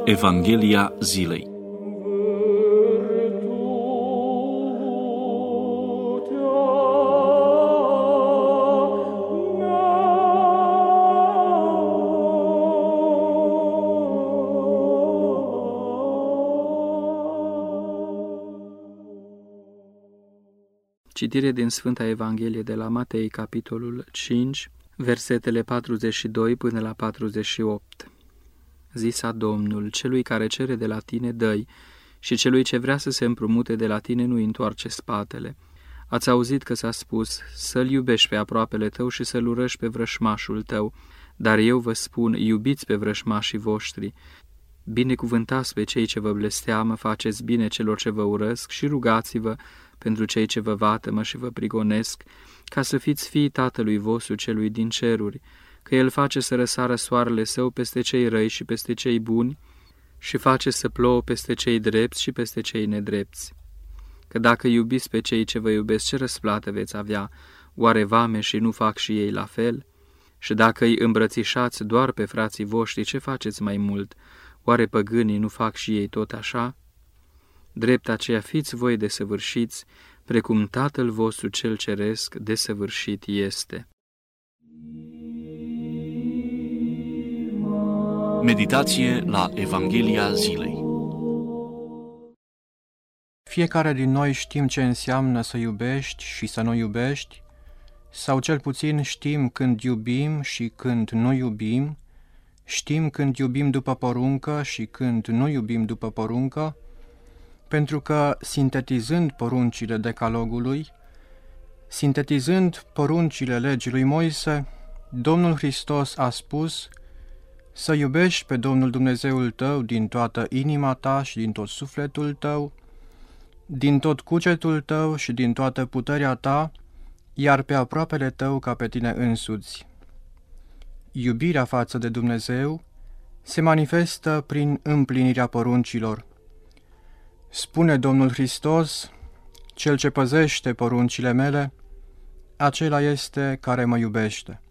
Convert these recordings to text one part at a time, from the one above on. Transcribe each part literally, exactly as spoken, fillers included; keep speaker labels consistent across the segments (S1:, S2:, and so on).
S1: Evanghelia zilei.
S2: Citire din Sfânta Evanghelie de la Matei, capitolul cinci, versetele patruzeci și doi până la patruzeci și opt. Zisa Domnul: celui care cere de la tine dă-i, și celui ce vrea să se împrumute de la tine nu-i întoarce spatele. Ați auzit că s-a spus: să-l iubești pe aproapele tău și să-l urăști pe vrășmașul tău. Dar eu vă spun, iubiți pe vrășmașii voștri, binecuvântați pe cei ce vă blesteamă, faceți bine celor ce vă urăsc și rugați-vă pentru cei ce vă vatămă și vă prigonesc, ca să fiți fiii Tatălui vostru celui din ceruri, că El face să răsară soarele Său peste cei răi și peste cei buni și face să plouă peste cei drepți și peste cei nedrepți. Că dacă iubiți pe cei ce vă iubesc, ce răsplată veți avea? Oare vame și nu fac și ei la fel? Și dacă îi îmbrățișați doar pe frații voștri, ce faceți mai mult? Oare păgânii nu fac și ei tot așa? Drept aceea fiți voi desăvârșiți, precum Tatăl vostru cel ceresc desăvârșit este.
S1: Meditație la Evanghelia zilei.
S3: Fiecare din noi știm ce înseamnă să iubești și să nu iubești, sau cel puțin știm când iubim și când nu iubim, știm când iubim după poruncă și când nu iubim după poruncă, pentru că, sintetizând poruncile decalogului, sintetizând poruncile legii lui Moise, Domnul Hristos a spus să iubești pe Domnul Dumnezeul tău din toată inima ta și din tot sufletul tău, din tot cugetul tău și din toată puterea ta, iar pe aproapele tău ca pe tine însuți. Iubirea față de Dumnezeu se manifestă prin împlinirea poruncilor. Spune Domnul Hristos: cel ce păzește poruncile mele, acela este care mă iubește.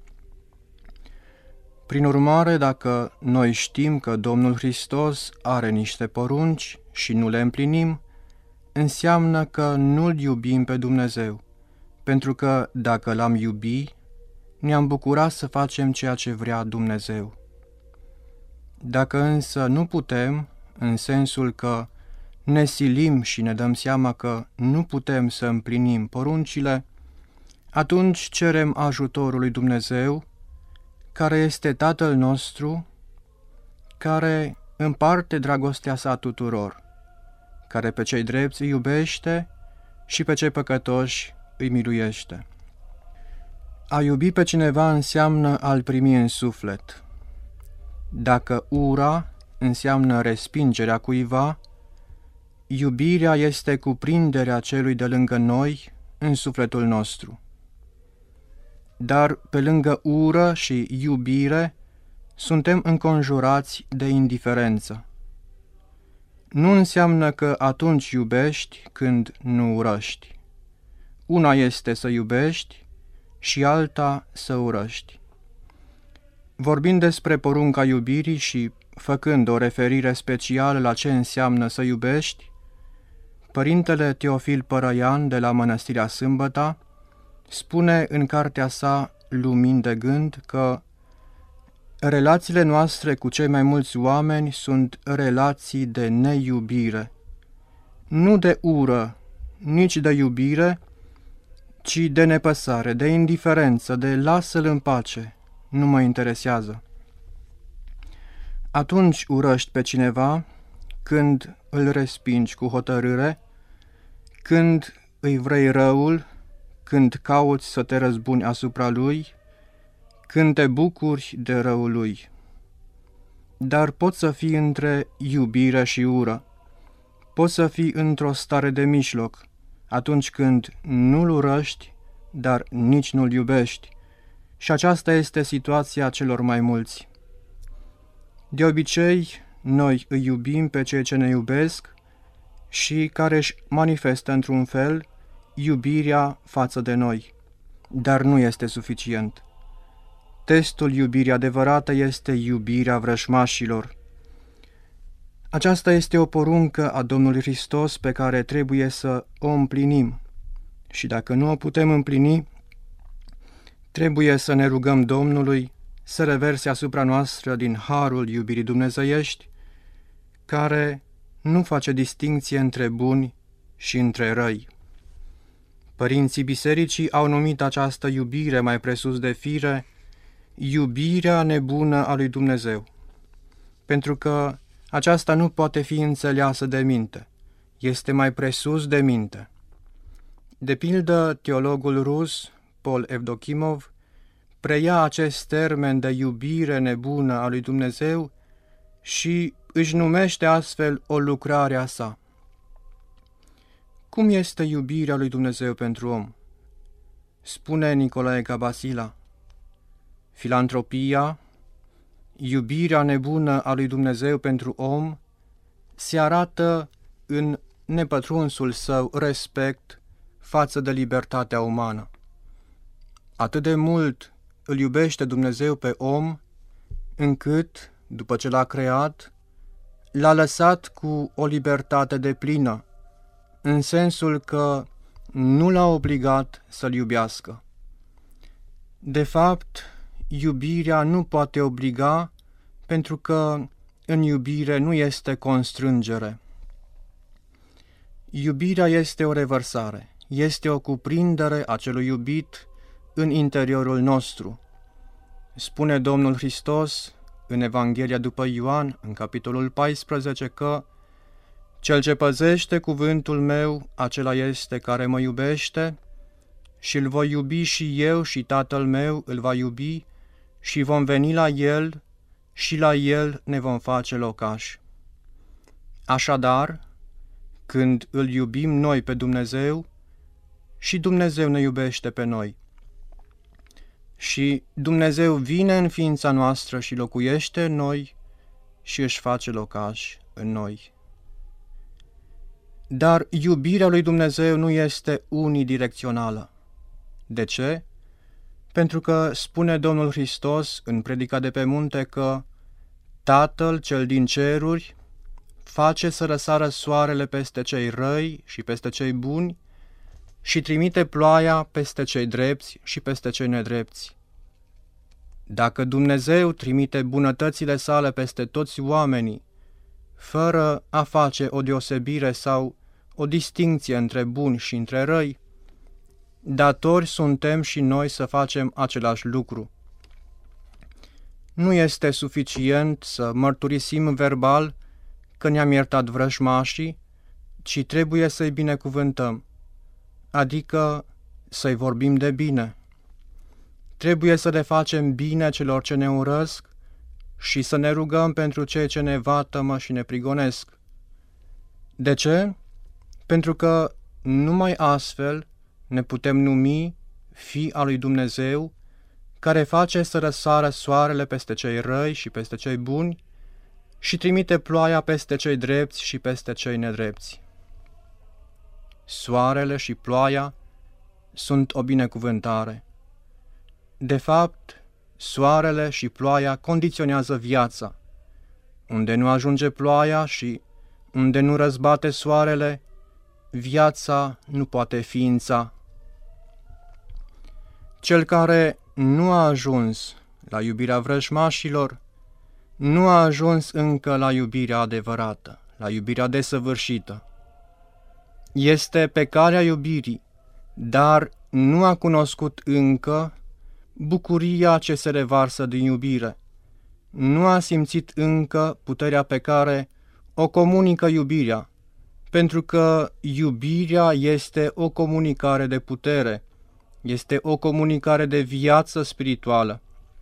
S3: Prin urmare, dacă noi știm că Domnul Hristos are niște porunci și nu le împlinim, înseamnă că nu-L iubim pe Dumnezeu, pentru că dacă L-am iubi, ne-am bucurat să facem ceea ce vrea Dumnezeu. Dacă însă nu putem, în sensul că ne silim și ne dăm seama că nu putem să împlinim poruncile, atunci cerem ajutorul lui Dumnezeu, care este Tatăl nostru, care împarte dragostea sa tuturor, care pe cei drepți îi iubește și pe cei păcătoși îi miluiește. A iubi pe cineva înseamnă a-l primi în suflet. Dacă ura înseamnă respingerea cuiva, iubirea este cuprinderea celui de lângă noi în sufletul nostru. Dar pe lângă ură și iubire, suntem înconjurați de indiferență. Nu înseamnă că atunci iubești când nu urăști. Una este să iubești și alta să urăști. Vorbind despre porunca iubirii și făcând o referire specială la ce înseamnă să iubești, Părintele Teofil Părăian de la Mănăstirea Sâmbăta spune în cartea sa Lumini de Gând că relațiile noastre cu cei mai mulți oameni sunt relații de neiubire, nu de ură, nici de iubire, ci de nepăsare, de indiferență, de lasă-l în pace, nu mă interesează. Atunci urăști pe cineva când îl respingi cu hotărâre, când îi vrei răul, când cauți să te răzbuni asupra lui, când te bucuri de răul lui. Dar poți să fii între iubire și ură. Poți să fii într-o stare de mijloc, atunci când nu-l urăști, dar nici nu-l iubești. Și aceasta este situația celor mai mulți. De obicei, noi îi iubim pe cei ce ne iubesc și care își manifestă într-un fel iubirea față de noi, dar nu este suficient. Testul iubirii adevărate este iubirea vrăjmașilor. Aceasta este o poruncă a Domnului Hristos pe care trebuie să o împlinim. Și dacă nu o putem împlini, trebuie să ne rugăm Domnului să reverse asupra noastră din harul iubirii dumnezeiești, care nu face distinție între buni și între răi. Părinții bisericii au numit această iubire mai presus de fire iubirea nebună a lui Dumnezeu, pentru că aceasta nu poate fi înțeleasă de minte, este mai presus de minte. De pildă, teologul rus, Paul Evdokimov, preia acest termen de iubire nebună a lui Dumnezeu și își numește astfel o lucrare a sa. Cum este iubirea lui Dumnezeu pentru om? Spune Nicolae Cabasila: filantropia, iubirea nebună a lui Dumnezeu pentru om, se arată în nepătrunsul său respect față de libertatea umană. Atât de mult îl iubește Dumnezeu pe om, încât, după ce l-a creat, l-a lăsat cu o libertate deplină, în sensul că nu l-a obligat să-l iubească. De fapt, iubirea nu poate obliga, pentru că în iubire nu este constrângere. Iubirea este o revărsare, este o cuprindere a celui iubit în interiorul nostru. Spune Domnul Hristos în Evanghelia după Ioan, în capitolul paisprezece, că cel ce păzește cuvântul meu, acela este care mă iubește, și îl voi iubi și eu și Tatăl meu îl va iubi și vom veni la el și la el ne vom face locași. Așadar, când îl iubim noi pe Dumnezeu, și Dumnezeu ne iubește pe noi. Și Dumnezeu vine în ființa noastră și locuiește în noi și își face locaș în noi. Dar iubirea lui Dumnezeu nu este unidirecțională. De ce? Pentru că spune Domnul Hristos în Predica de pe munte că Tatăl cel din ceruri face să răsară soarele peste cei răi și peste cei buni și trimite ploaia peste cei drepți și peste cei nedrepți. Dacă Dumnezeu trimite bunătățile sale peste toți oamenii, fără a face o deosebire sau o distincție între buni și între răi, datori suntem și noi să facem același lucru. Nu este suficient să mărturisim verbal că ne-am iertat vrăjmașii, ci trebuie să-i binecuvântăm, adică să-i vorbim de bine. Trebuie să le facem bine celor ce ne urăsc și să ne rugăm pentru cei ce ne vatămă și ne prigonesc. De ce? Pentru că numai astfel ne putem numi fii al lui Dumnezeu, care face să răsară soarele peste cei răi și peste cei buni și trimite ploaia peste cei drepți și peste cei nedrepți. Soarele și ploaia sunt o binecuvântare. De fapt, soarele și ploaia condiționează viața. Unde nu ajunge ploaia și unde nu răzbate soarele, viața nu poate ființa. Cel care nu a ajuns la iubirea vrăjmașilor, nu a ajuns încă la iubirea adevărată, la iubirea desăvârșită. Este pe calea iubirii, dar nu a cunoscut încă bucuria ce se revarsă din iubire. Nu a simțit încă puterea pe care o comunică iubirea, pentru că iubirea este o comunicare de putere, este o comunicare de viață spirituală.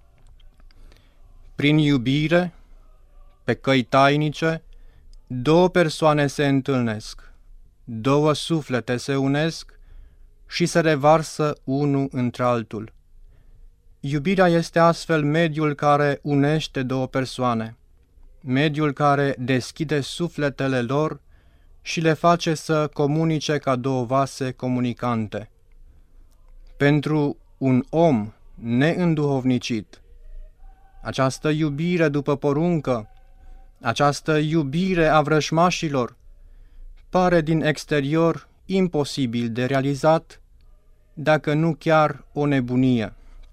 S3: Prin iubire, pe căi tainice, două persoane se întâlnesc, două suflete se unesc și se revarsă unul între altul. Iubirea este astfel mediul care unește două persoane, mediul care deschide sufletele lor și le face să comunice ca două vase comunicante. Pentru un om neînduhovnicit, această iubire după poruncă, Această iubire a vrăjmașilor pare din exterior imposibil de realizat, dacă nu chiar o nebunie.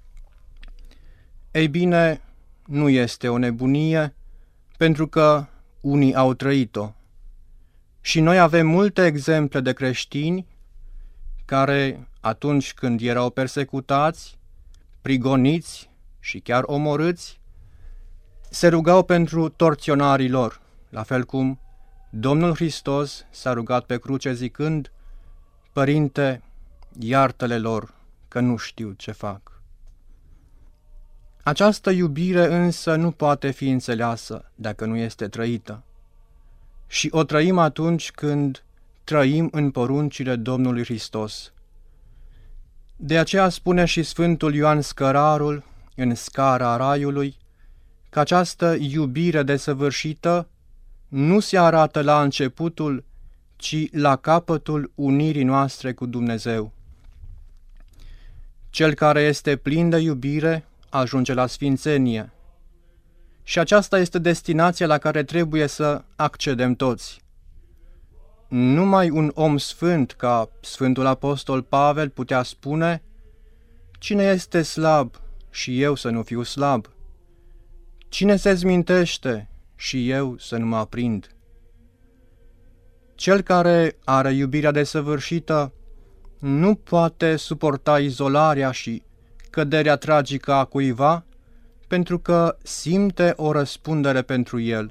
S3: Ei bine, nu este o nebunie, pentru că unii au trăit-o. Și noi avem multe exemple de creștini care, atunci când erau persecutați, prigoniți și chiar omorâți, se rugau pentru torționarii lor, la fel cum Domnul Hristos s-a rugat pe cruce zicând: Părinte, iartă-le lor, că nu știu ce fac. Această iubire însă nu poate fi înțeleasă dacă nu este trăită. Și o trăim atunci când trăim în poruncile Domnului Hristos. De aceea spune și Sfântul Ioan Scărarul, în Scara Raiului, că această iubire desăvârșită nu se arată la începutul, ci la capătul unirii noastre cu Dumnezeu. Cel care este plin de iubire ajunge la sfințenie. Și aceasta este destinația la care trebuie să accedem toți. Numai un om sfânt, ca Sfântul Apostol Pavel, putea spune: cine este slab și eu să nu fiu slab? Cine se zmintește și eu să nu mă aprind? Cel care are iubirea desăvârșită nu poate suporta izolarea și căderea tragică a cuiva, pentru că simte o răspundere pentru el.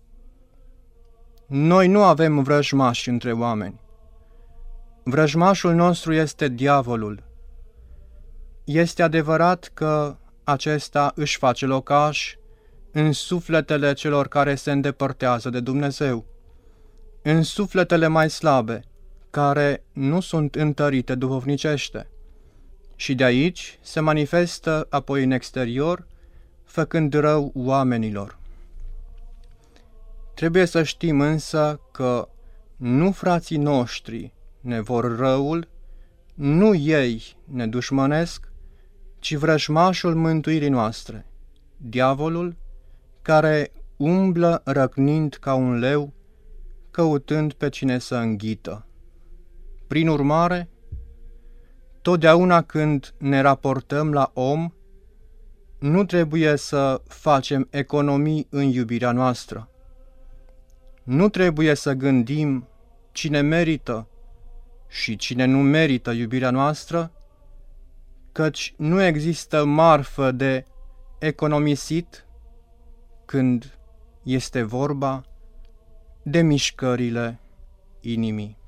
S3: Noi nu avem vrăjmași între oameni. Vrăjmașul nostru este diavolul. Este adevărat că acesta își face locaș în sufletele celor care se îndepărtează de Dumnezeu, în sufletele mai slabe, care nu sunt întărite duhovnicește, și de aici se manifestă apoi în exterior, făcând rău oamenilor. Trebuie să știm însă că nu frații noștri ne vor răul, nu ei ne dușmănesc, ci vrăjmașul mântuirii noastre, diavolul, care umblă răcnind ca un leu, căutând pe cine să înghită. Prin urmare, totdeauna când ne raportăm la om, nu trebuie să facem economii în iubirea noastră. Nu trebuie să gândim cine merită și cine nu merită iubirea noastră, căci nu există marfă de economisit când este vorba de mișcările inimii.